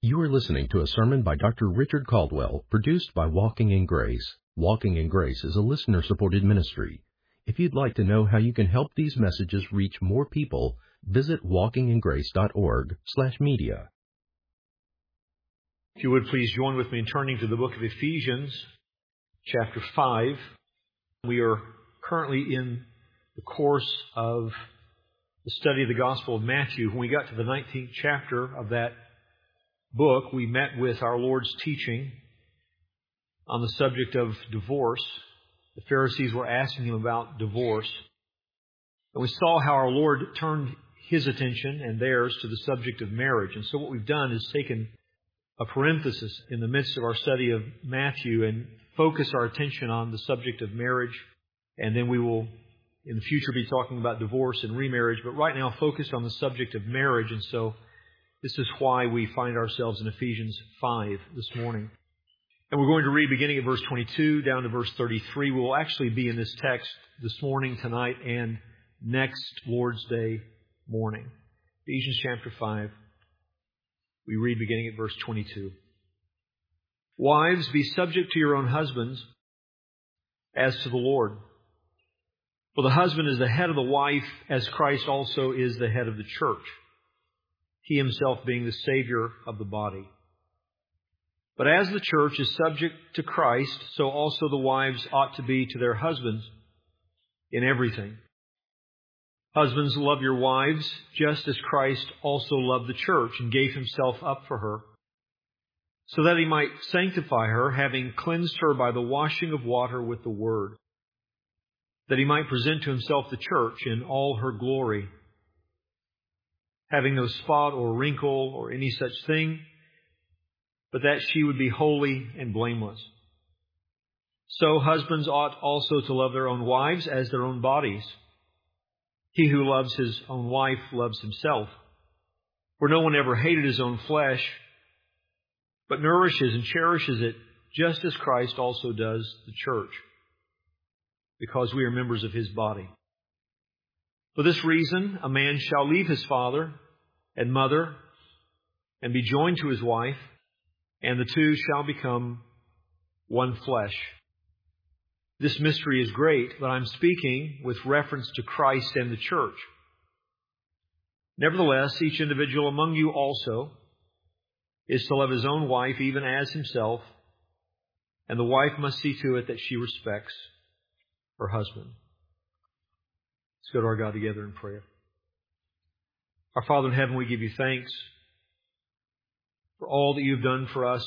You are listening to a sermon by Dr. Richard Caldwell, produced by Walking in Grace. Walking in Grace is a listener-supported ministry. If you'd like to know how you can help these messages reach more people, visit walkingingrace.org/media. If you would please join with me in turning to the book of Ephesians, chapter 5. We are currently in the course of the study of the Gospel of Matthew. When we got to the 19th chapter of that book, we met with our Lord's teaching on the subject of divorce. The Pharisees were asking Him about divorce. And we saw how our Lord turned His attention and theirs to the subject of marriage. And so what we've done is taken a parenthesis in the midst of our study of Matthew and focus our attention on the subject of marriage. And then we will, in the future, be talking about divorce and remarriage. But right now, focused on the subject of marriage. And so this is why we find ourselves in Ephesians 5 this morning. And we're going to read beginning at verse 22 down to verse 33. We will actually be in this text this morning, tonight, and next Lord's Day morning. Ephesians chapter 5. We read beginning at verse 22. Wives, be subject to your own husbands as to the Lord. For the husband is the head of the wife, as Christ also is the head of the church, He Himself being the Savior of the body. But as the church is subject to Christ, so also the wives ought to be to their husbands in everything. Husbands, love your wives, just as Christ also loved the church and gave Himself up for her, so that He might sanctify her, having cleansed her by the washing of water with the Word, that He might present to Himself the church in all her glory, having no spot or wrinkle or any such thing, but that she would be holy and blameless. So husbands ought also to love their own wives as their own bodies. He who loves his own wife loves himself. For no one ever hated his own flesh, but nourishes and cherishes it, just as Christ also does the church, because we are members of His body. For this reason, a man shall leave his father and mother and be joined to his wife, and the two shall become one flesh. This mystery is great, but I'm speaking with reference to Christ and the church. Nevertheless, each individual among you also is to love his own wife even as himself, and the wife must see to it that she respects her husband. Let's go to our God together in prayer. Our Father in heaven, we give You thanks for all that You've done for us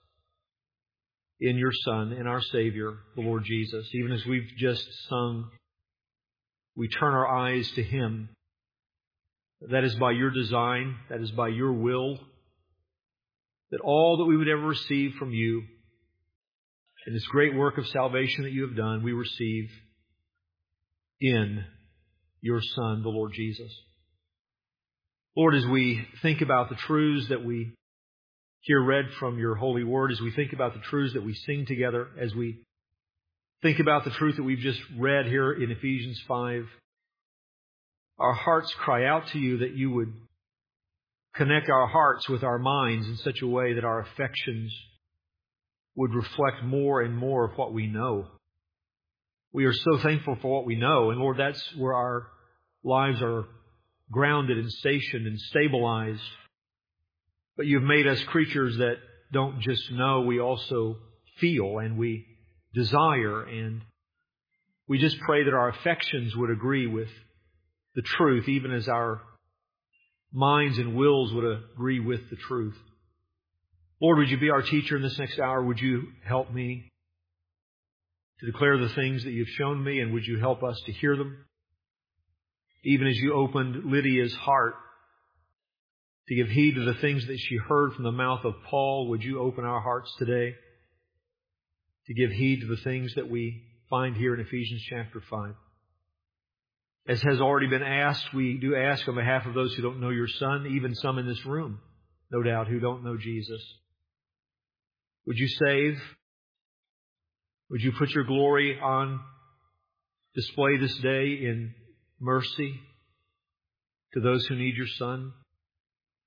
in Your Son and our Savior, the Lord Jesus. Even as we've just sung, we turn our eyes to Him. That is by Your design, that is by Your will, that all that we would ever receive from You in this great work of salvation that You have done, we receive in Your Son, the Lord Jesus. Lord, as we think about the truths that we hear read from Your holy word, as we think about the truths that we sing together, as we think about the truth that we've just read here in Ephesians 5, our hearts cry out to You that You would connect our hearts with our minds in such a way that our affections would reflect more and more of what we know. We are so thankful for what we know, and Lord, that's where our lives are grounded and stationed and stabilized. But You've made us creatures that don't just know, we also feel and we desire, and we just pray that our affections would agree with the truth, even as our minds and wills would agree with the truth. Lord, would You be our teacher in this next hour? Would You help me to declare the things that You've shown me, and would You help us to hear them? Even as You opened Lydia's heart to give heed to the things that she heard from the mouth of Paul, would You open our hearts today to give heed to the things that we find here in Ephesians chapter 5. As has already been asked, we do ask on behalf of those who don't know Your Son, even some in this room, no doubt, who don't know Jesus. Would You save? Would You put Your glory on display this day in mercy to those who need Your Son?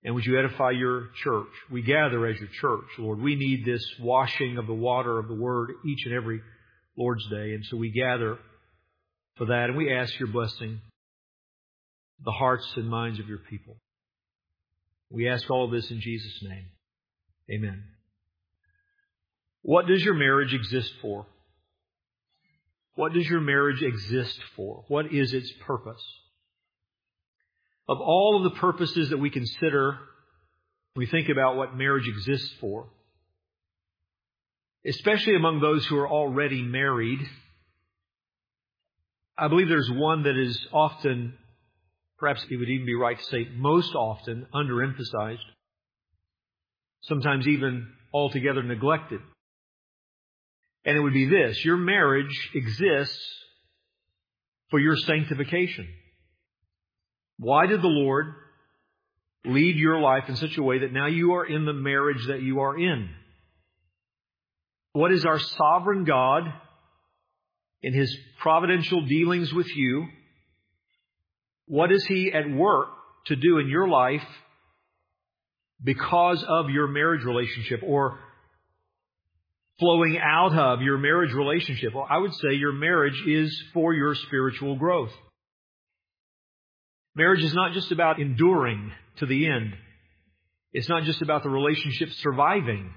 And would you edify your church? We gather as your church, Lord. We need this washing of the water of the Word each and every Lord's Day. And so we gather for that. And we ask your blessing, the hearts and minds of your people. We ask all of this in Jesus' name. Amen. What does your marriage exist for? What does your marriage exist for? What is its purpose? Of all of the purposes that we consider, we think about what marriage exists for, especially among those who are already married, I believe there's one that is often, perhaps it would even be right to say most often, underemphasized, sometimes even altogether neglected. And it would be this: your marriage exists for your sanctification. Why did the Lord lead your life in such a way that now you are in the marriage that you are in? What is our sovereign God in His providential dealings with you? What is He at work to do in your life because of your marriage relationship, or flowing out of your marriage relationship? Well, I would say your marriage is for your spiritual growth. Marriage is not just about enduring to the end. It's not just about the relationship surviving.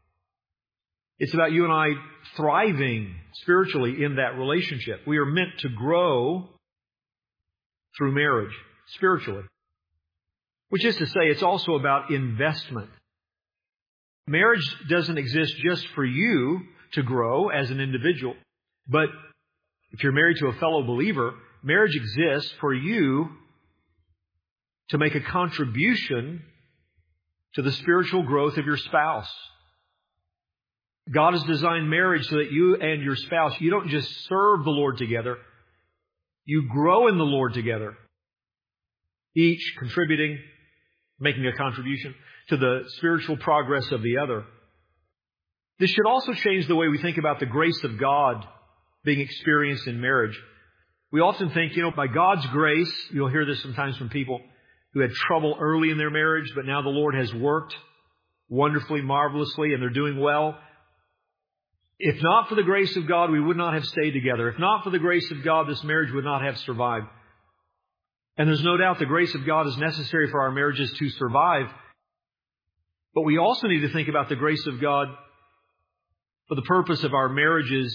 It's about you and I thriving spiritually in that relationship. We are meant to grow through marriage spiritually. Which is to say, it's also about investment. Marriage doesn't exist just for you to grow as an individual. But if you're married to a fellow believer, marriage exists for you to make a contribution to the spiritual growth of your spouse. God has designed marriage so that you and your spouse, you don't just serve the Lord together, you grow in the Lord together, each contributing, making a contribution to the spiritual progress of the other. This should also change the way we think about the grace of God being experienced in marriage. We often think, by God's grace, you'll hear this sometimes from people who had trouble early in their marriage, but now the Lord has worked wonderfully, marvelously, and they're doing well. If not for the grace of God, we would not have stayed together. If not for the grace of God, this marriage would not have survived. And there's no doubt the grace of God is necessary for our marriages to survive. But we also need to think about the grace of God for the purpose of our marriages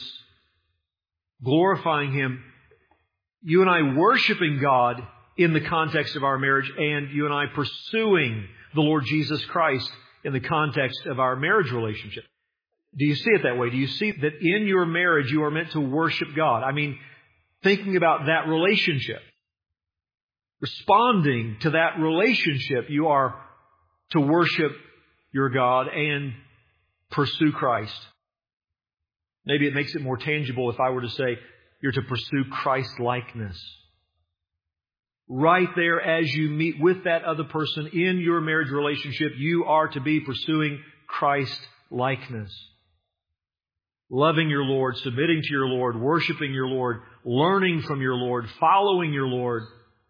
glorifying Him. You and I worshiping God in the context of our marriage, and you and I pursuing the Lord Jesus Christ in the context of our marriage relationship. Do you see it that way? Do you see that in your marriage you are meant to worship God? I mean, thinking about that relationship, responding to that relationship, you are to worship your God and pursue Christ. Maybe it makes it more tangible if I were to say you're to pursue Christ-likeness. Right there as you meet with that other person in your marriage relationship, you are to be pursuing Christ-likeness. Loving your Lord, submitting to your Lord, worshiping your Lord, learning from your Lord, following your Lord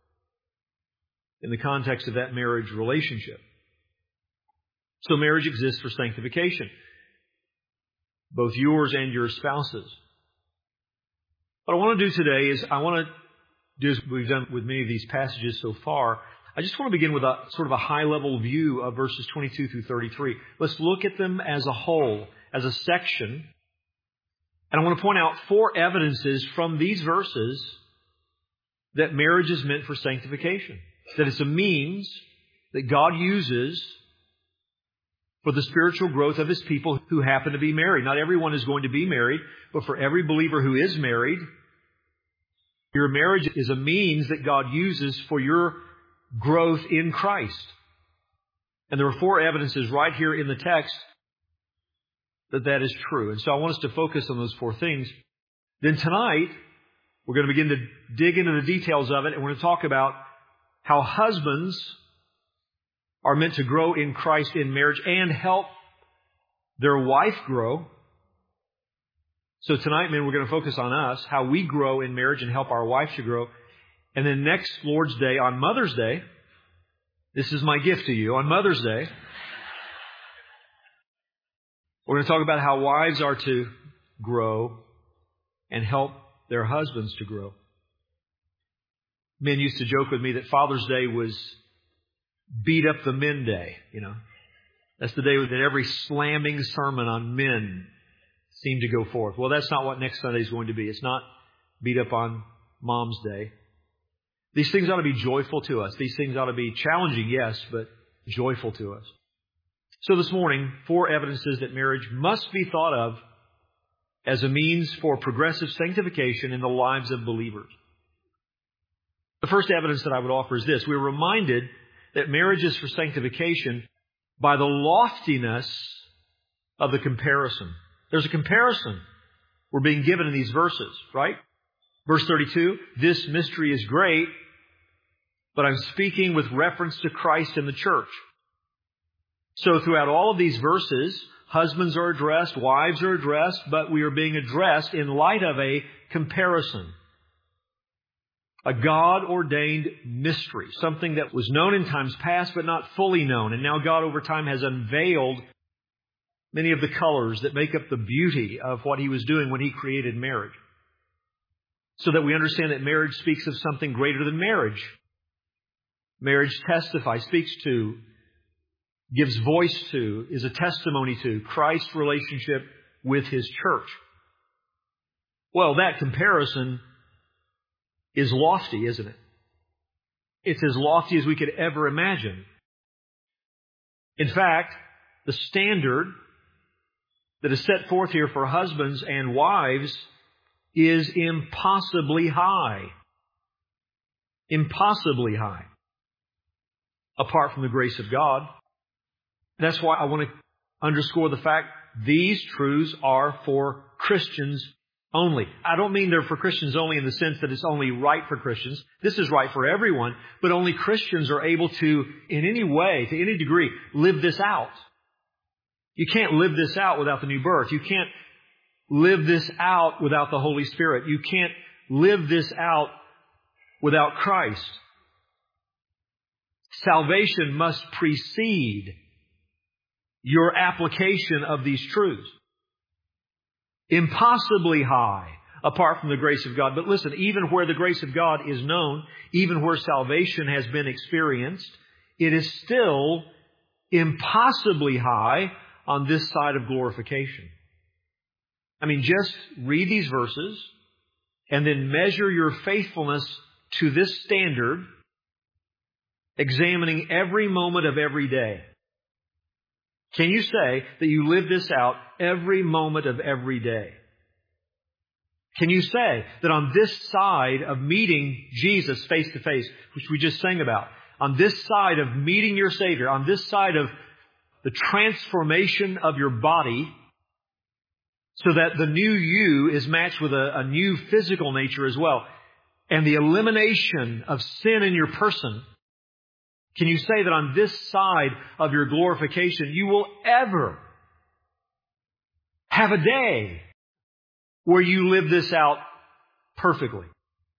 in the context of that marriage relationship. So marriage exists for sanctification, both yours and your spouse's. What I want to do today is I want to do as we've done with many of these passages so far. I just want to begin with a sort of a high-level view of verses 22 through 33. Let's look at them as a whole, as a section. And I want to point out 4 evidences from these verses that marriage is meant for sanctification. That it's a means that God uses for the spiritual growth of His people who happen to be married. Not everyone is going to be married, but for every believer who is married, your marriage is a means that God uses for your growth in Christ. And there are 4 evidences right here in the text that is true. And so I want us to focus on those 4 things. Then tonight, we're going to begin to dig into the details of it, and we're going to talk about how husbands are meant to grow in Christ in marriage and help their wife grow. So tonight, men, we're going to focus on us, how we grow in marriage and help our wife to grow. And then next Lord's Day, on Mother's Day, This is my gift to you on Mother's Day. We're going to talk about how wives are to grow and help their husbands to grow. Men used to joke with me that Father's Day was beat up the men day, That's the day that every slamming sermon on men seemed to go forth. Well, that's not what next Sunday is going to be. It's not beat up on Mom's Day. These things ought to be joyful to us. These things ought to be challenging, yes, but joyful to us. So this morning, 4 evidences that marriage must be thought of as a means for progressive sanctification in the lives of believers. The first evidence that I would offer is this. We're reminded that marriage is for sanctification by the loftiness of the comparison. There's a comparison we're being given in these verses, right? Verse 32, this mystery is great, but I'm speaking with reference to Christ and the church. So throughout all of these verses, husbands are addressed, wives are addressed, but we are being addressed in light of a comparison. A God-ordained mystery, something that was known in times past but not fully known. And now God over time has unveiled many of the colors that make up the beauty of what He was doing when He created marriage. So that we understand that marriage speaks of something greater than marriage. Marriage testifies, speaks to, gives voice to, is a testimony to Christ's relationship with His church. Well, that comparison is lofty, isn't it? It's as lofty as we could ever imagine. In fact, the standard that is set forth here for husbands and wives is impossibly high. Impossibly high. Apart from the grace of God. That's why I want to underscore the fact these truths are for Christians only. I don't mean they're for Christians only in the sense that it's only right for Christians. This is right for everyone, but only Christians are able to, in any way, to any degree, live this out. You can't live this out without the new birth. You can't live this out without the Holy Spirit. You can't live this out without Christ. Salvation must precede your application of these truths. Impossibly high apart from the grace of God. But listen, even where the grace of God is known, even where salvation has been experienced, it is still impossibly high on this side of glorification. I mean, just read these verses and then measure your faithfulness to this standard, examining every moment of every day. Can you say that you live this out every moment of every day? Can you say that on this side of meeting Jesus face to face, which we just sang about, on this side of meeting your Savior, on this side of the transformation of your body, so that the new you is matched with a new physical nature as well, and the elimination of sin in your person, can you say that on this side of your glorification, you will ever have a day where you live this out perfectly?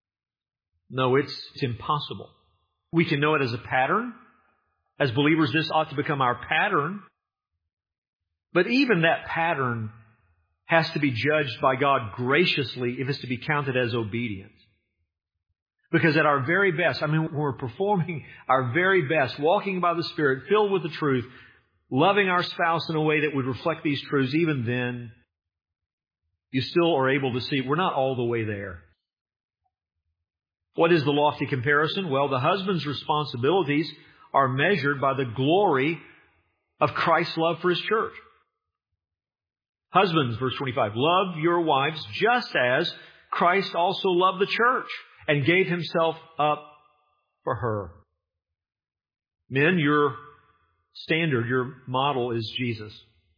No, it's impossible. We can know it as a pattern. As believers, this ought to become our pattern. But even that pattern has to be judged by God graciously if it's to be counted as obedience. Because at our very best, when we're performing our very best, walking by the Spirit, filled with the truth, loving our spouse in a way that would reflect these truths, even then, you still are able to see we're not all the way there. What is the lofty comparison? Well, the husband's responsibilities are measured by the glory of Christ's love for His church. Husbands, verse 25, love your wives just as Christ also loved the church and gave Himself up for her. Men, your standard, your model is Jesus.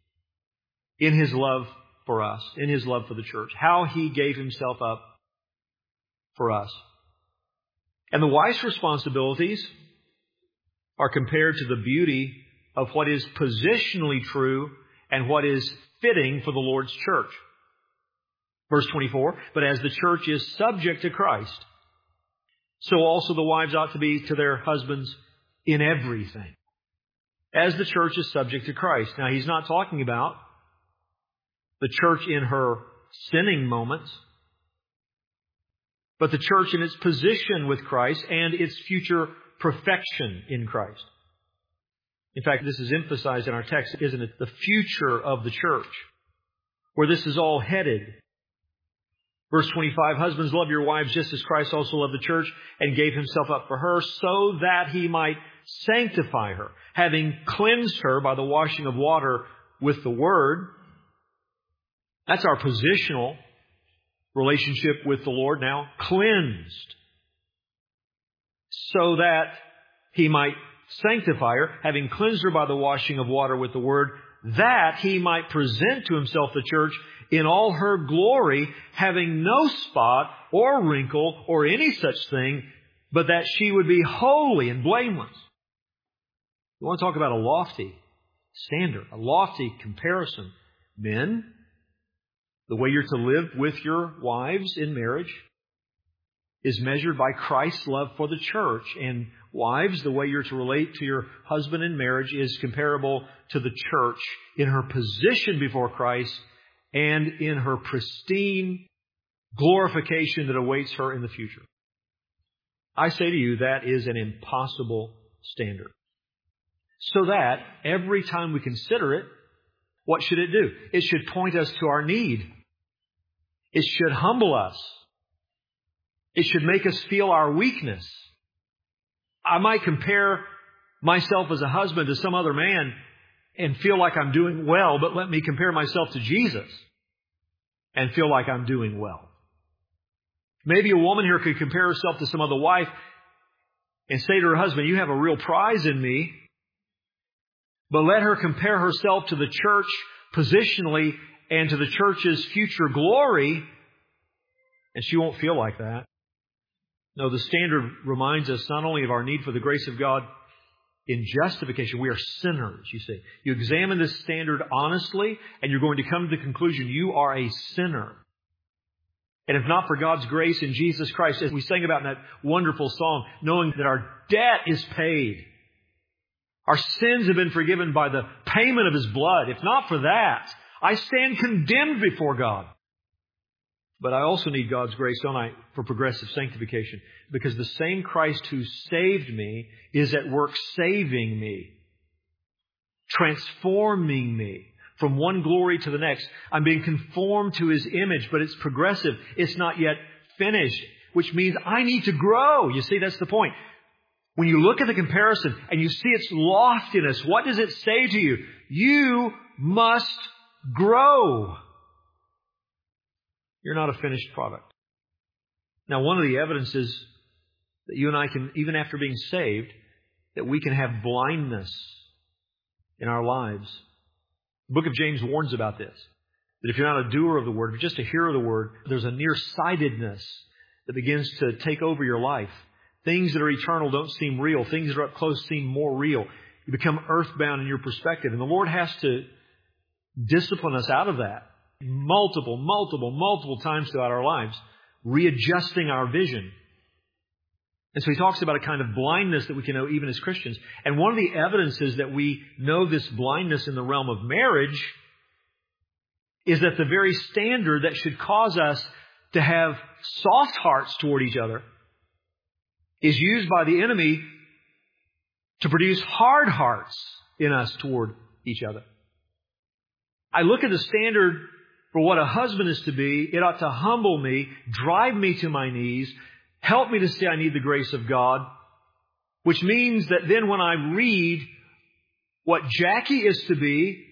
In His love for us, in His love for the church. How He gave Himself up for us. And the wife's responsibilities are compared to the beauty of what is positionally true and what is fitting for the Lord's church. Verse 24, but as the church is subject to Christ, so also the wives ought to be to their husbands in everything, as the church is subject to Christ. Now, he's not talking about the church in her sinning moments, but the church in its position with Christ and its future perfection in Christ. In fact, this is emphasized in our text, isn't it? The future of the church, where this is all headed. Verse 25, husbands, love your wives just as Christ also loved the church and gave himself up for her, so that he might sanctify her, having cleansed her by the washing of water with the word. That's our positional relationship with the Lord now. Cleansed. So that he might sanctify her, having cleansed her by the washing of water with the word, that he might present to himself the church in all her glory, having no spot or wrinkle or any such thing, but that she would be holy and blameless. You want to talk about a lofty standard, a lofty comparison. Men, the way you're to live with your wives in marriage is measured by Christ's love for the church. And wives, the way you're to relate to your husband in marriage is comparable to the church in her position before Christ and in her pristine glorification that awaits her in the future. I say to you, that is an impossible standard. So that every time we consider it, what should it do? It should point us to our need. It should humble us. It should make us feel our weakness. I might compare myself as a husband to some other man and feel like I'm doing well, but let me compare myself to Jesus and feel like I'm doing well. Maybe a woman here could compare herself to some other wife and say to her husband, you have a real prize in me, but let her compare herself to the church positionally and to the church's future glory, and she won't feel like that. No, the standard reminds us not only of our need for the grace of God in justification. We are sinners, you see. You examine this standard honestly, and you're going to come to the conclusion you are a sinner. And if not for God's grace in Jesus Christ, as we sang about in that wonderful song, knowing that our debt is paid, our sins have been forgiven by the payment of His blood. If not for that, I stand condemned before God. But I also need God's grace, don't I, for progressive sanctification. Because the same Christ who saved me is at work saving me, transforming me from one glory to the next. I'm being conformed to His image, but it's progressive. It's not yet finished, which means I need to grow. You see, that's the point. When you look at the comparison and you see its loftiness, what does it say to you? You must grow. You're not a finished product. Now, one of the evidences that you and I can, even after being saved, that we can have blindness in our lives. The book of James warns about this. That if you're not a doer of the word, but just a hearer of the word, there's a nearsightedness that begins to take over your life. Things that are eternal don't seem real. Things that are up close seem more real. You become earthbound in your perspective. And the Lord has to discipline us out of that multiple times throughout our lives, readjusting our vision. And so He talks about a kind of blindness that we can know even as Christians. And one of the evidences that we know this blindness in the realm of marriage is that the very standard that should cause us to have soft hearts toward each other is used by the enemy to produce hard hearts in us toward each other. I look at the standard for what a husband is to be. It ought to humble me, drive me to my knees, help me to see I need the grace of God, which means that then when I read what Jackie is to be,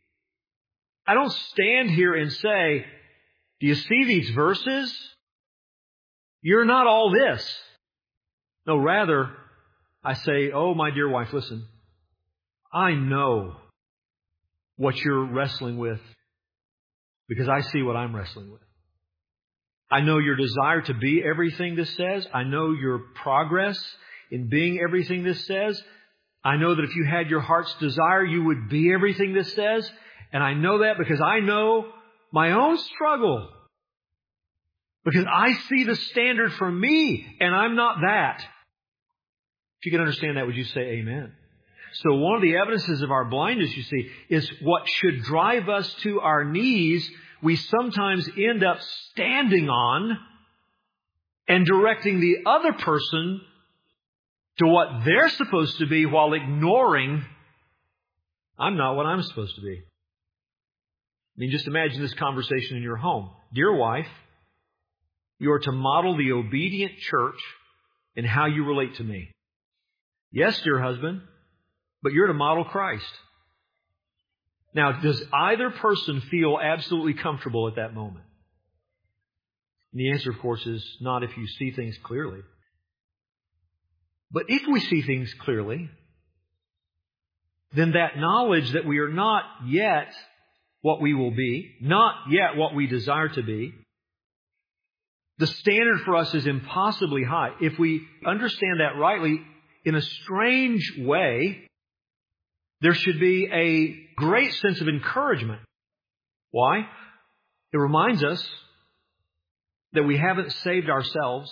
I don't stand here and say, do you see these verses? You're not all this. No, rather, I say, oh, my dear wife, listen, I know what you're wrestling with because I see what I'm wrestling with. I know your desire to be everything this says. I know your progress in being everything this says. I know that if you had your heart's desire, you would be everything this says. And I know that because I know my own struggle. Because I see the standard for me, and I'm not that. If you can understand that, would you say amen? So one of the evidences of our blindness, you see, is what should drive us to our knees, we sometimes end up standing on and directing the other person to what they're supposed to be while ignoring, I'm not what I'm supposed to be. I mean, just imagine this conversation in your home. Dear wife, you are to model the obedient church in how you relate to me. Yes, dear husband, but you're to model Christ. Now, does either person feel absolutely comfortable at that moment? And the answer, of course, is not if you see things clearly. But if we see things clearly, then that knowledge that we are not yet what we will be, not yet what we desire to be, the standard for us is impossibly high. If we understand that rightly, in a strange way, there should be a great sense of encouragement. Why? It reminds us that we haven't saved ourselves.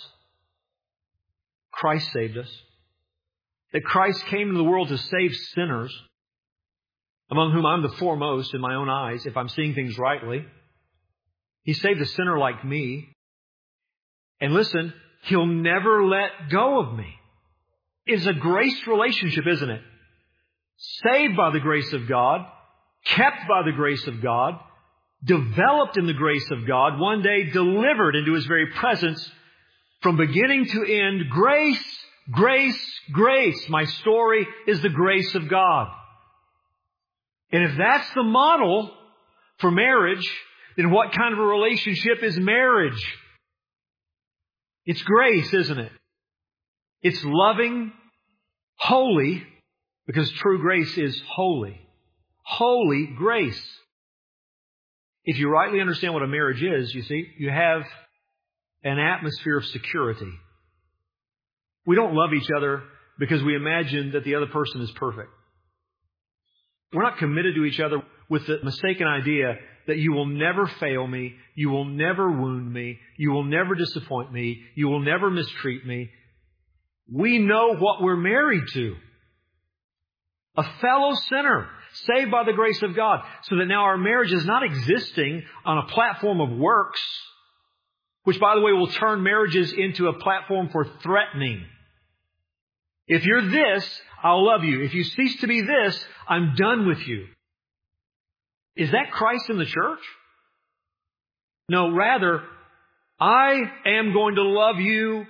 Christ saved us. That Christ came into the world to save sinners, among whom I'm the foremost in my own eyes, if I'm seeing things rightly. He saved a sinner like me. And listen, He'll never let go of me. It's a grace relationship, isn't it? Saved by the grace of God, kept by the grace of God, developed in the grace of God, one day delivered into His very presence from beginning to end. Grace, grace, grace. My story is the grace of God. And if that's the model for marriage, then what kind of a relationship is marriage? It's grace, isn't it? It's loving, holy, because true grace is holy. Holy grace. If you rightly understand what a marriage is, you see, you have an atmosphere of security. We don't love each other because we imagine that the other person is perfect. We're not committed to each other with the mistaken idea that you will never fail me, you will never wound me, you will never disappoint me, you will never mistreat me. We know what we're married to. A fellow sinner, saved by the grace of God, so that now our marriage is not existing on a platform of works, which, by the way, will turn marriages into a platform for threatening. If you're this, I'll love you. If you cease to be this, I'm done with you. Is that Christ in the church? No, rather, I am going to love you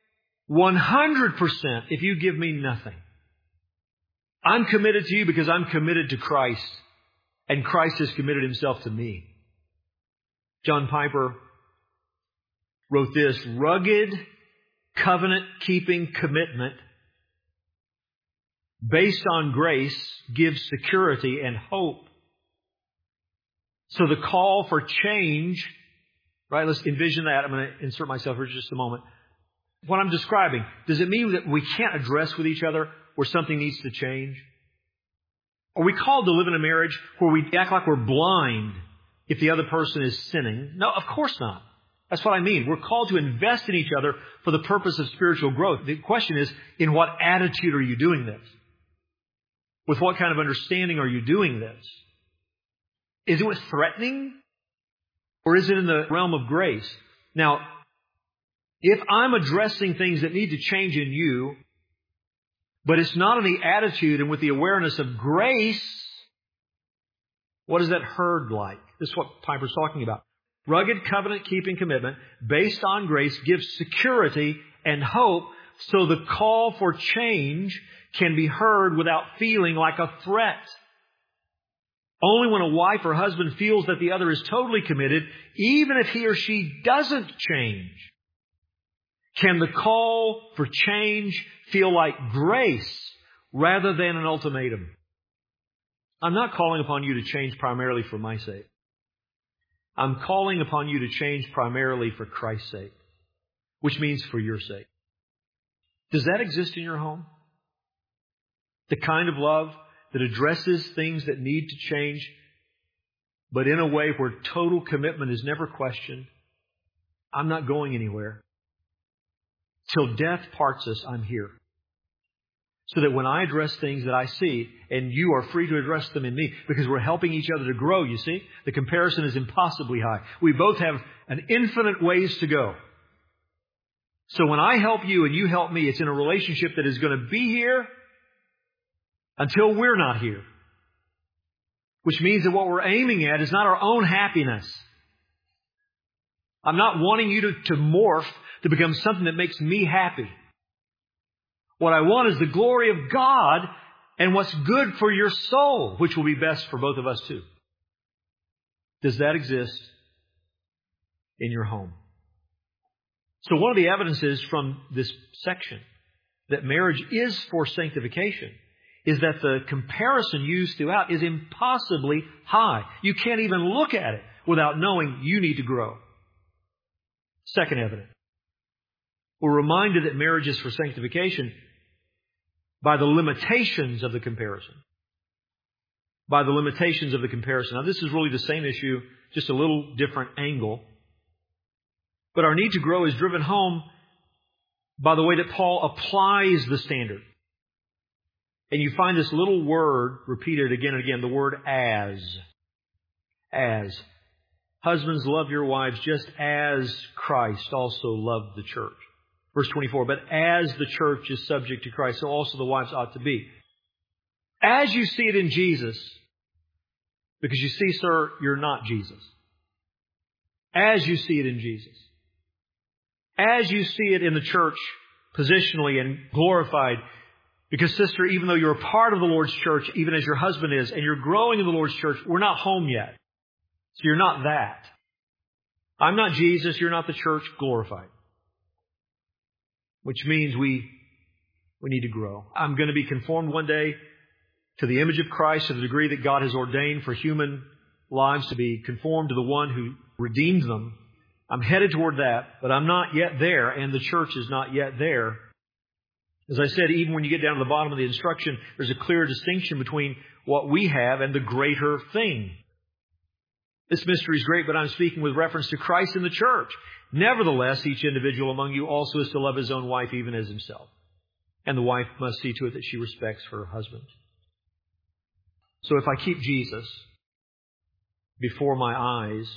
100% if you give me nothing. I'm committed to you because I'm committed to Christ, and Christ has committed Himself to me. John Piper wrote this: rugged, covenant-keeping commitment based on grace gives security and hope. So the call for change, right? Let's envision that. I'm going to insert myself for just a moment. What I'm describing, does it mean that we can't address with each other where something needs to change? Are we called to live in a marriage where we act like we're blind if the other person is sinning? No, of course not. That's what I mean. We're called to invest in each other for the purpose of spiritual growth. The question is, in what attitude are you doing this? With what kind of understanding are you doing this? Is it with threatening? Or is it in the realm of grace? Now, if I'm addressing things that need to change in you, but it's not in the attitude and with the awareness of grace, what is that herd like? This is what Piper's talking about. Rugged covenant-keeping commitment based on grace gives security and hope, so the call for change can be heard without feeling like a threat. Only when a wife or husband feels that the other is totally committed, even if he or she doesn't change, can the call for change feel like grace rather than an ultimatum. I'm not calling upon you to change primarily for my sake. I'm calling upon you to change primarily for Christ's sake, which means for your sake. Does that exist in your home? The kind of love that addresses things that need to change, but in a way where total commitment is never questioned. I'm not going anywhere. Till death parts us, I'm here. So that when I address things that I see, and you are free to address them in me, because we're helping each other to grow, you see, the comparison is impossibly high. We both have an infinite ways to go. So when I help you and you help me, it's in a relationship that is going to be here until we're not here. Which means that what we're aiming at is not our own happiness. I'm not wanting you to morph to become something that makes me happy. What I want is the glory of God and what's good for your soul, which will be best for both of us too. Does that exist in your home? So one of the evidences from this section that marriage is for sanctification is that the comparison used throughout is impossibly high. You can't even look at it without knowing you need to grow. Second evidence. We're reminded that marriage is for sanctification by the limitations of the comparison. By the limitations of the comparison. Now, this is really the same issue, just a little different angle. But our need to grow is driven home by the way that Paul applies the standard. And you find this little word repeated again and again, the word as. As. Husbands, love your wives just as Christ also loved the church. Verse 24, but as the church is subject to Christ, so also the wives ought to be. As you see it in Jesus, because you see, sir, you're not Jesus. As you see it in Jesus. As you see it in the church, positionally and glorified. Because, sister, even though you're a part of the Lord's church, even as your husband is, and you're growing in the Lord's church, we're not home yet. So you're not that. I'm not Jesus, you're not the church glorified. Which means we need to grow. I'm going to be conformed one day to the image of Christ to the degree that God has ordained for human lives to be conformed to the one who redeemed them. I'm headed toward that, but I'm not yet there, and the church is not yet there. As I said, even when you get down to the bottom of the instruction, there's a clear distinction between what we have and the greater thing. This mystery is great, but I'm speaking with reference to Christ and the church. Nevertheless, each individual among you also is to love his own wife even as himself. And the wife must see to it that she respects her husband. So if I keep Jesus before my eyes,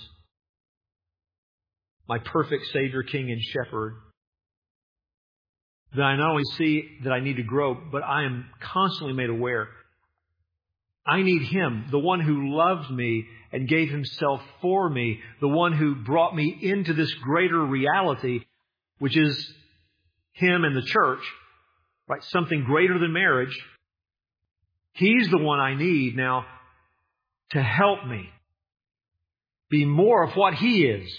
my perfect Savior, King, and Shepherd, then I not only see that I need to grow, but I am constantly made aware. I need Him, the one who loved me and gave Himself for me, the one who brought me into this greater reality, which is Him and the church, right? Something greater than marriage. He's the one I need now to help me be more of what He is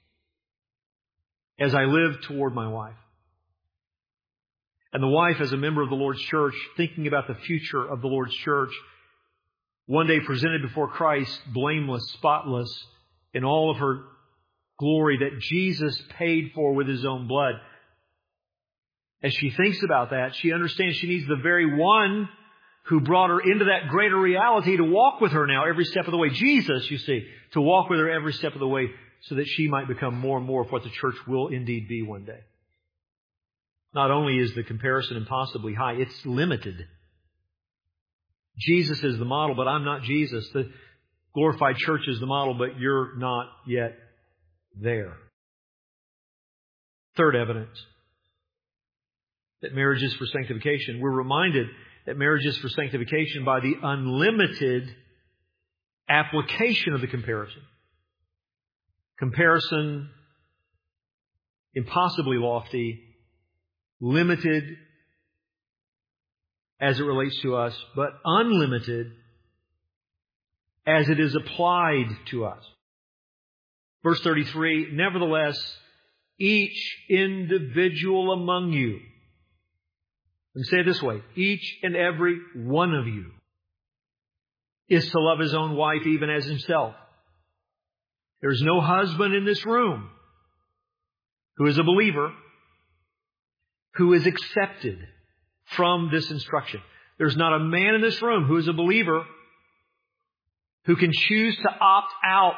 as I live toward my wife. And the wife, as a member of the Lord's church, thinking about the future of the Lord's church, one day presented before Christ, blameless, spotless, in all of her glory that Jesus paid for with His own blood. As she thinks about that, she understands she needs the very one who brought her into that greater reality to walk with her now every step of the way. Jesus, you see, to walk with her every step of the way so that she might become more and more of what the church will indeed be one day. Not only is the comparison impossibly high, it's limited. Jesus is the model, but I'm not Jesus. The glorified church is the model, but you're not yet there. Third evidence that marriage is for sanctification. We're reminded that marriage is for sanctification by the unlimited application of the comparison. Comparison, impossibly lofty, limited as it relates to us, but unlimited as it is applied to us. Verse 33, nevertheless, each individual among you, and say it this way, each and every one of you is to love his own wife even as himself. There's no husband in this room who is a believer who is accepted from this instruction. There's not a man in this room who is a believer who can choose to opt out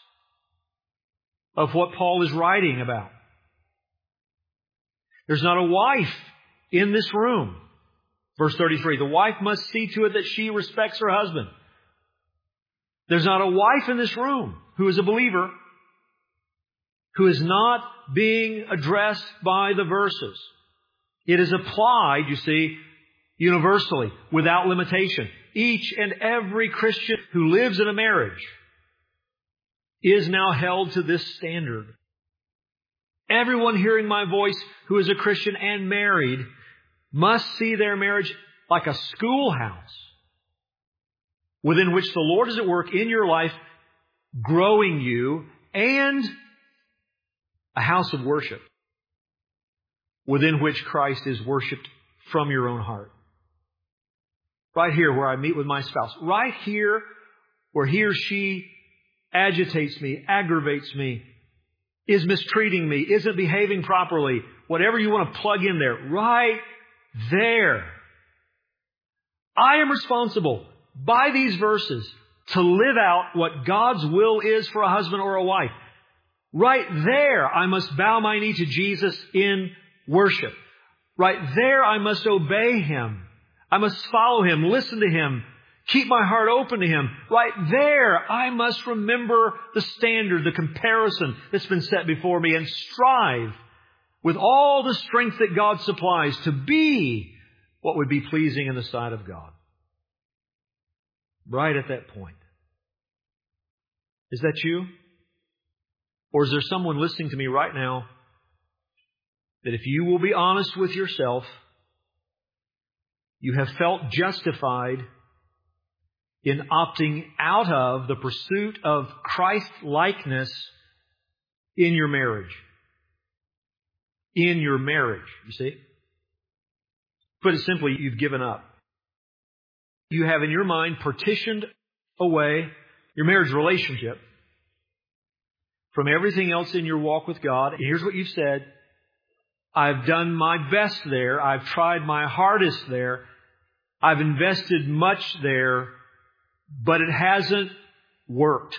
of what Paul is writing about. There's not a wife in this room Verse 33, the wife must see to it that she respects her husband. There's not a wife in this room who is a believer who is not being addressed by the verses. It is applied, you see, universally, without limitation. Each and every Christian who lives in a marriage is now held to this standard. Everyone hearing my voice who is a Christian and married must see their marriage like a schoolhouse within which the Lord is at work in your life, growing you, and a house of worship within which Christ is worshiped from your own heart. Right here where I meet with my spouse. Right here where he or she agitates me, aggravates me, is mistreating me, isn't behaving properly, whatever you want to plug in there. Right there. I am responsible by these verses to live out what God's will is for a husband or a wife. Right there, I must bow my knee to Jesus in worship. Right there, I must obey Him. I must follow Him, listen to Him, keep my heart open to Him. Right there, I must remember the standard, the comparison that's been set before me, and strive with all the strength that God supplies to be what would be pleasing in the sight of God. Right at that point. Is that you? Or is there someone listening to me right now that if you will be honest with yourself, you have felt justified in opting out of the pursuit of Christ-likeness in your marriage? In your marriage, you see? Put it simply, you've given up. You have in your mind partitioned away your marriage relationship from everything else in your walk with God. And here's what you've said. I've done my best there. I've tried my hardest there. I've invested much there, but it hasn't worked.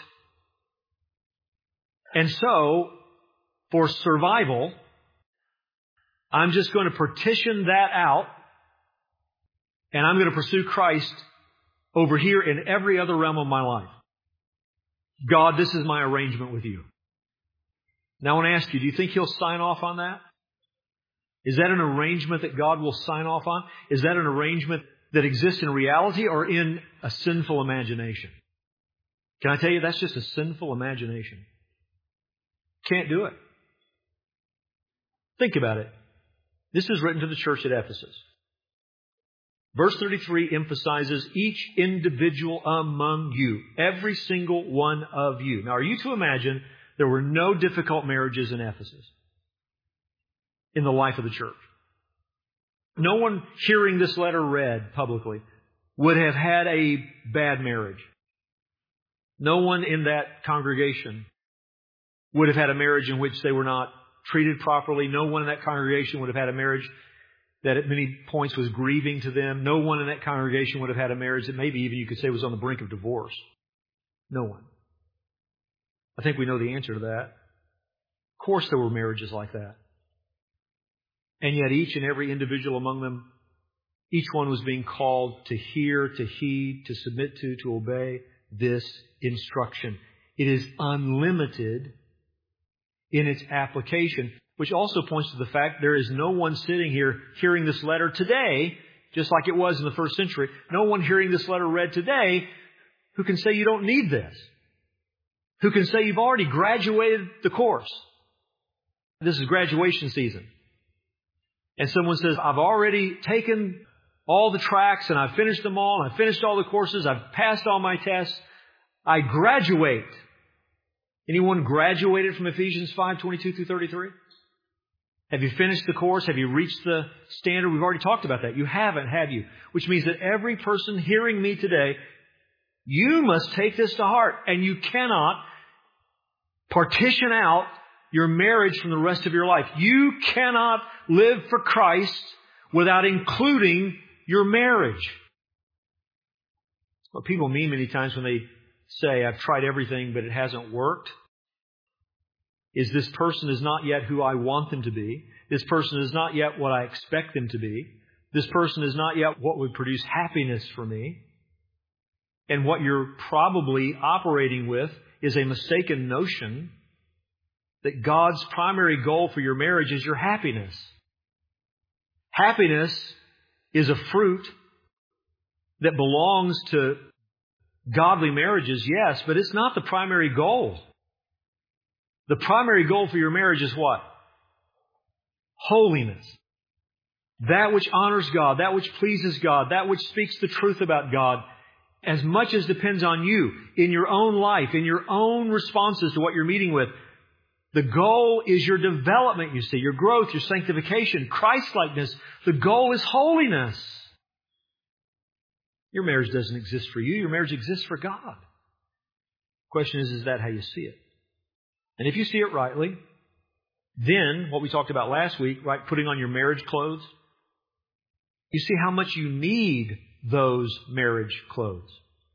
And so, for survival, I'm just going to partition that out, and I'm going to pursue Christ over here in every other realm of my life. God, this is my arrangement with you. Now I want to ask you, do you think He'll sign off on that? Is that an arrangement that God will sign off on? Is that an arrangement that exists in reality or in a sinful imagination? Can I tell you, that's just a sinful imagination. Can't do it. Think about it. This is written to the church at Ephesus. Verse 33 emphasizes each individual among you, every single one of you. Now, are you to imagine there were no difficult marriages in Ephesus in the life of the church? No one hearing this letter read publicly would have had a bad marriage. No one in that congregation would have had a marriage in which they were not treated properly. No one in that congregation would have had a marriage that at many points was grieving to them. No one in that congregation would have had a marriage that maybe even you could say was on the brink of divorce. No one. I think we know the answer to that. Of course there were marriages like that. And yet each and every individual among them, each one was being called to hear, to heed, to submit to obey this instruction. It is unlimited in its application, which also points to the fact there is no one sitting here hearing this letter today, just like it was in the first century, no one hearing this letter read today who can say you don't need this, who can say you've already graduated the course. This is graduation season. And someone says, I've already taken all the tracks and I've finished them all, and I've finished all the courses, I've passed all my tests, I graduate. Anyone graduated from Ephesians 5:22 through 33? Have you finished the course? Have you reached the standard? We've already talked about that. You haven't, have you? Which means that every person hearing me today, you must take this to heart, and you cannot partition out your marriage from the rest of your life. You cannot live for Christ without including your marriage. What people mean many times when they say, I've tried everything, but it hasn't worked, is this person is not yet who I want them to be. This person is not yet what I expect them to be. This person is not yet what would produce happiness for me. And what you're probably operating with is a mistaken notion that God's primary goal for your marriage is your happiness. Happiness is a fruit that belongs to godly marriages, yes, but it's not the primary goal. The primary goal for your marriage is what? Holiness. That which honors God, that which pleases God, that which speaks the truth about God, as much as depends on you in your own life, in your own responses to what you're meeting with. The goal is your development, you see, your growth, your sanctification, Christ-likeness. The goal is holiness. Your marriage doesn't exist for you. Your marriage exists for God. The question is that how you see it? And if you see it rightly, then what we talked about last week, right, putting on your marriage clothes, you see how much you need those marriage clothes.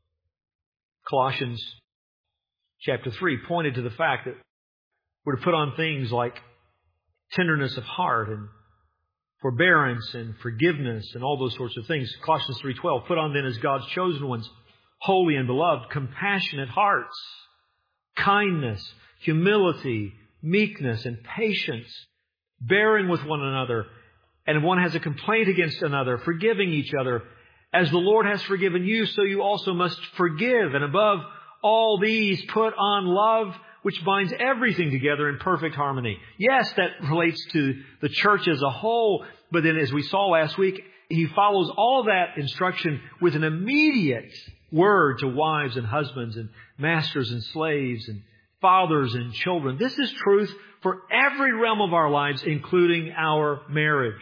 Colossians chapter 3 pointed to the fact that we're to put on things like tenderness of heart and forbearance and forgiveness and all those sorts of things. Colossians 3:12, put on then as God's chosen ones, holy and beloved, compassionate hearts, kindness, humility, meekness, and patience, bearing with one another. And if one has a complaint against another, forgiving each other. As the Lord has forgiven you, so you also must forgive. And above all these, put on love, which binds everything together in perfect harmony. Yes, that relates to the church as a whole. But then as we saw last week, he follows all that instruction with an immediate word to wives and husbands and masters and slaves and fathers and children. This is truth for every realm of our lives, including our marriage.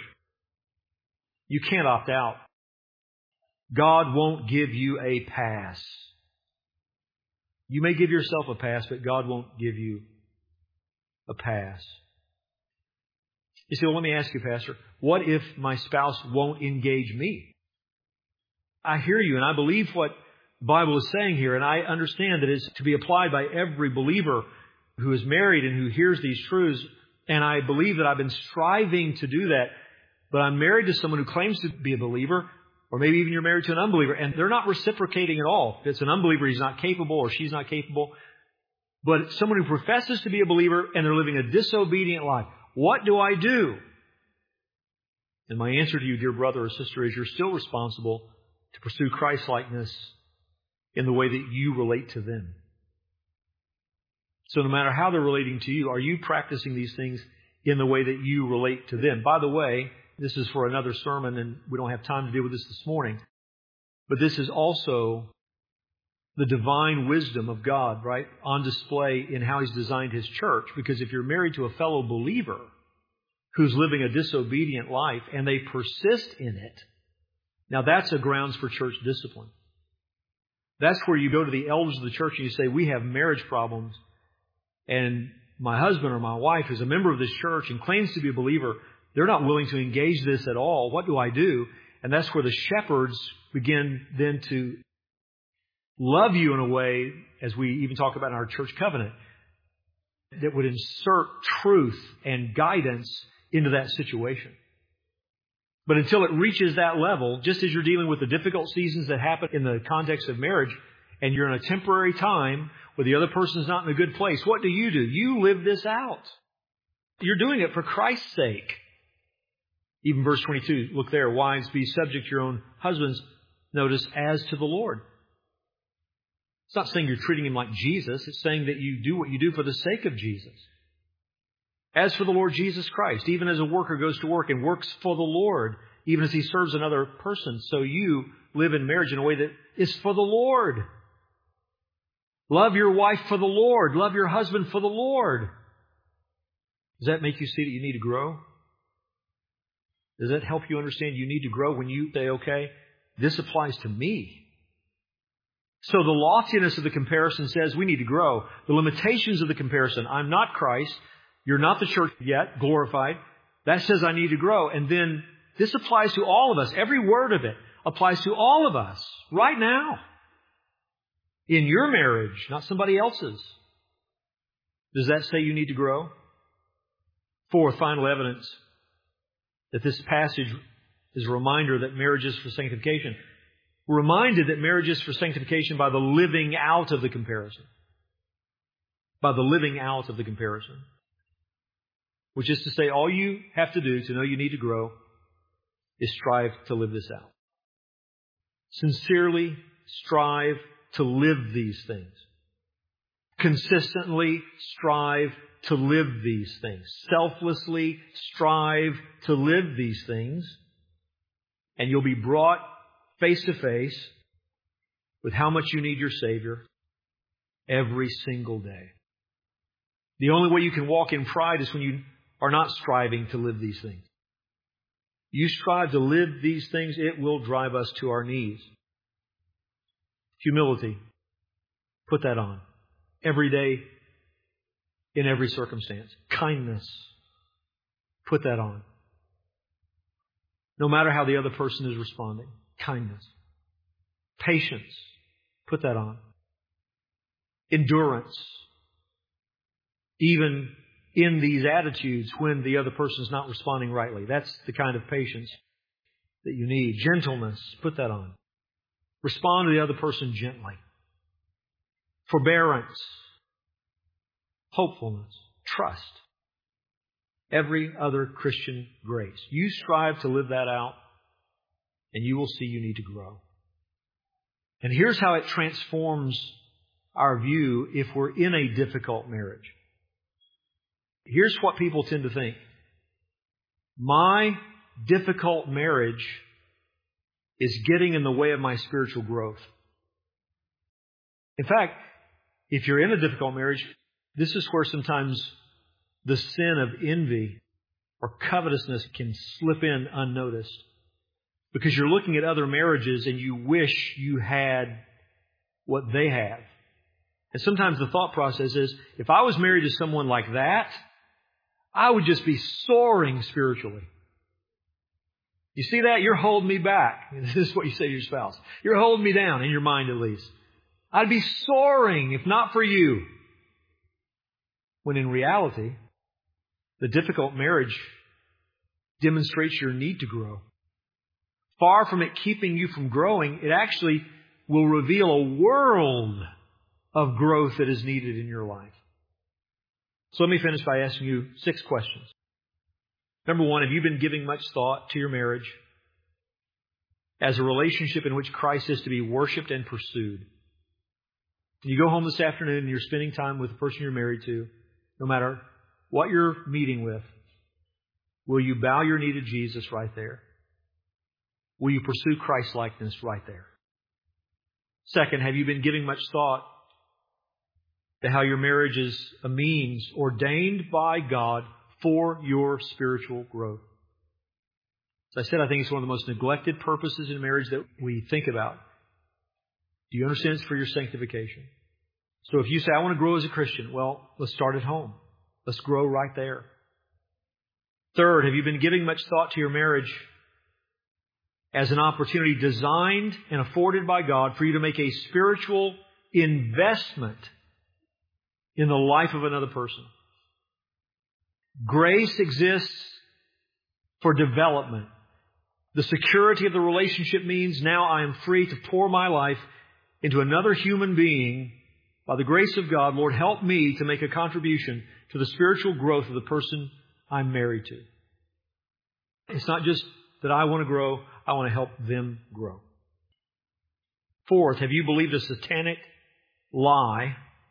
You can't opt out. God won't give you a pass. You may give yourself a pass, but God won't give you a pass. You say, well, let me ask you, Pastor, what if my spouse won't engage me? I hear you, and I believe what the Bible is saying here, and I understand that it's to be applied by every believer who is married and who hears these truths, and I believe that I've been striving to do that, but I'm married to someone who claims to be a believer, or maybe even you're married to an unbeliever, and they're not reciprocating at all. If it's an unbeliever, he's not capable or she's not capable. But someone who professes to be a believer and they're living a disobedient life. What do I do? And my answer to you, dear brother or sister, is you're still responsible to pursue Christ-likeness in the way that you relate to them. So no matter how they're relating to you, are you practicing these things in the way that you relate to them? By the way, this is for another sermon, and we don't have time to deal with this morning. But this is also the divine wisdom of God, right, on display in how He's designed His church. Because if you're married to a fellow believer who's living a disobedient life and they persist in it, now that's a grounds for church discipline. That's where you go to the elders of the church and you say, we have marriage problems, and my husband or my wife is a member of this church and claims to be a believer. They're not willing to engage this at all. What do I do? And that's where the shepherds begin then to love you in a way, as we even talk about in our church covenant, that would insert truth and guidance into that situation. But until it reaches that level, just as you're dealing with the difficult seasons that happen in the context of marriage, and you're in a temporary time where the other person's not in a good place, what do? You live this out. You're doing it for Christ's sake. Even verse 22, look there, wives, be subject to your own husbands, notice, as to the Lord. It's not saying you're treating Him like Jesus. It's saying that you do what you do for the sake of Jesus. As for the Lord Jesus Christ, even as a worker goes to work and works for the Lord, even as he serves another person, so you live in marriage in a way that is for the Lord. Love your wife for the Lord. Love your husband for the Lord. Does that make you see that you need to grow? Does that help you understand you need to grow when you say, okay, this applies to me? So the loftiness of the comparison says we need to grow. The limitations of the comparison, I'm not Christ. You're not the church yet, glorified. That says I need to grow. And then this applies to all of us. Every word of it applies to all of us right now. In your marriage, not somebody else's. Does that say you need to grow? Fourth, final evidence that this passage is a reminder that marriage is for sanctification. We're reminded that marriage is for sanctification by the living out of the comparison. By the living out of the comparison. Which is to say, all you have to do to know you need to grow is strive to live this out. Sincerely strive to live these things. Consistently strive to live these things. Selflessly strive to live these things. And you'll be brought face to face with how much you need your Savior every single day. The only way you can walk in pride is when you are not striving to live these things. You strive to live these things, it will drive us to our knees. Humility. Put that on. Every day, in every circumstance. Kindness. Put that on. No matter how the other person is responding. Kindness. Patience. Put that on. Endurance. Even in these attitudes when the other person is not responding rightly. That's the kind of patience that you need. Gentleness. Put that on. Respond to the other person gently. Forbearance. Hopefulness. Trust. Every other Christian grace. You strive to live that out, and you will see you need to grow. And here's how it transforms our view if we're in a difficult marriage. Here's what people tend to think. My difficult marriage is getting in the way of my spiritual growth. In fact, if you're in a difficult marriage, this is where sometimes the sin of envy or covetousness can slip in unnoticed. Because you're looking at other marriages and you wish you had what they have. And sometimes the thought process is, if I was married to someone like that, I would just be soaring spiritually. You see that? You're holding me back. This is what you say to your spouse. You're holding me down, in your mind at least. I'd be soaring if not for you. When in reality, the difficult marriage demonstrates your need to grow. Far from it keeping you from growing, it actually will reveal a world of growth that is needed in your life. So let me finish by asking you 6 questions. Number 1, have you been giving much thought to your marriage as a relationship in which Christ is to be worshiped and pursued? You go home this afternoon and you're spending time with the person you're married to, no matter what you're meeting with, will you bow your knee to Jesus right there? Will you pursue Christ-likeness right there? Second, have you been giving much thought to how your marriage is a means ordained by God for your spiritual growth? As I said, I think it's one of the most neglected purposes in marriage that we think about. Do you understand it's for your sanctification? So if you say, I want to grow as a Christian, well, let's start at home. Let's grow right there. Third, have you been giving much thought to your marriage as an opportunity designed and afforded by God for you to make a spiritual investment in the life of another person? Grace exists for development. The security of the relationship means now I am free to pour my life into another human being. By the grace of God, Lord, help me to make a contribution to the spiritual growth of the person I'm married to. It's not just that I want to grow, I want to help them grow. Fourth, have you believed a satanic lie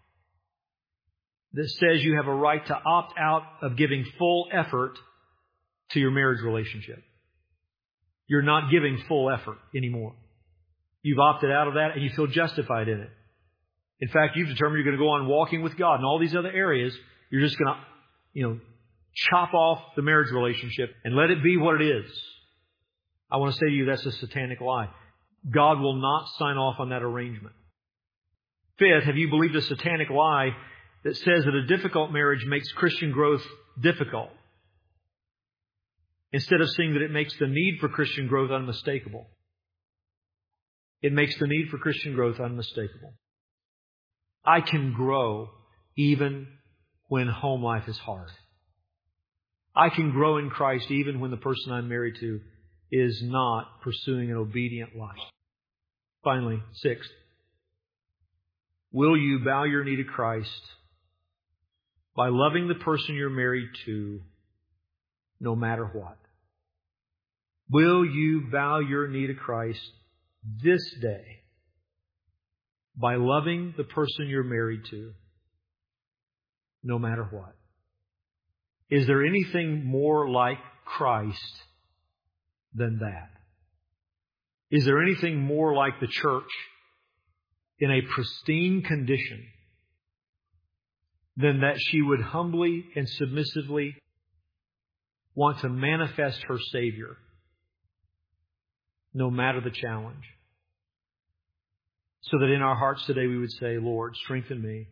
that says you have a right to opt out of giving full effort to your marriage relationship? You're not giving full effort anymore. You've opted out of that and you feel justified in it. In fact, you've determined you're going to go on walking with God in all these other areas. You're just going to, chop off the marriage relationship and let it be what it is. I want to say to you, that's a satanic lie. God will not sign off on that arrangement. Fifth, have you believed a satanic lie that says that a difficult marriage makes Christian growth difficult, instead of seeing that it makes the need for Christian growth unmistakable? It makes the need for Christian growth unmistakable. I can grow even when home life is hard. I can grow in Christ even when the person I'm married to is not pursuing an obedient life. Finally, sixth, will you bow your knee to Christ by loving the person you're married to no matter what? Will you bow your knee to Christ this day by loving the person you're married to no matter what? Is there anything more like Christ than that? Is there anything more like the church in a pristine condition than that she would humbly and submissively want to manifest her Savior no matter the challenge? So that in our hearts today we would say, Lord, strengthen me.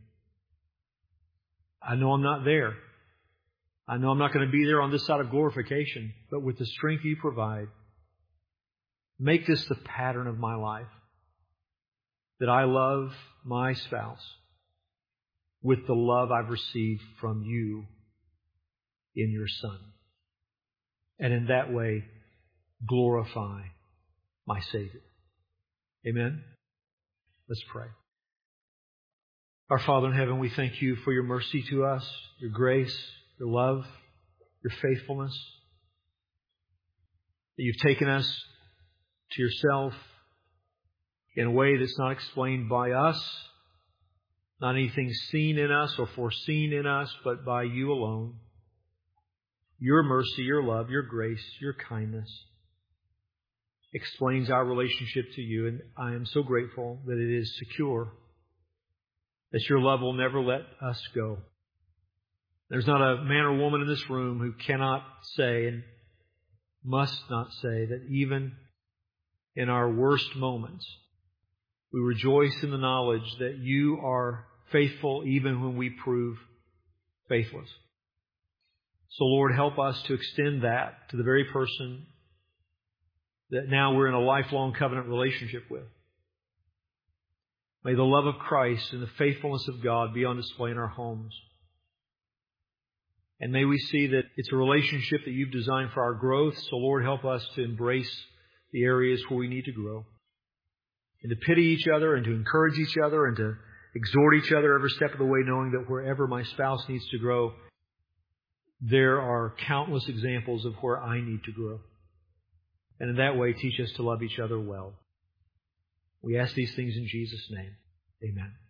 I know I'm not there. I know I'm not going to be there on this side of glorification, but with the strength you provide, make this the pattern of my life, that I love my spouse with the love I've received from you in your Son. And in that way, glorify my Savior. Amen? Let's pray. Our Father in heaven, we thank you for your mercy to us, your grace, your love, your faithfulness, that you've taken us to yourself in a way that's not explained by us, not anything seen in us or foreseen in us, but by you alone. Your mercy, your love, your grace, your kindness explains our relationship to you, and I am so grateful that it is secure, that your love will never let us go. There's not a man or woman in this room who cannot say and must not say that even in our worst moments, we rejoice in the knowledge that you are faithful even when we prove faithless. So Lord, help us to extend that to the very person that now we're in a lifelong covenant relationship with. May the love of Christ and the faithfulness of God be on display in our homes. And may we see that it's a relationship that you've designed for our growth. So Lord, help us to embrace the areas where we need to grow, and to pity each other and to encourage each other and to exhort each other every step of the way, knowing that wherever my spouse needs to grow, there are countless examples of where I need to grow. And in that way, teach us to love each other well. We ask these things in Jesus' name. Amen.